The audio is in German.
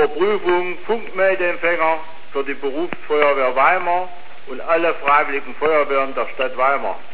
Überprüfung Funkmeldeempfänger für die Berufsfeuerwehr Weimar und alle freiwilligen Feuerwehren der Stadt Weimar.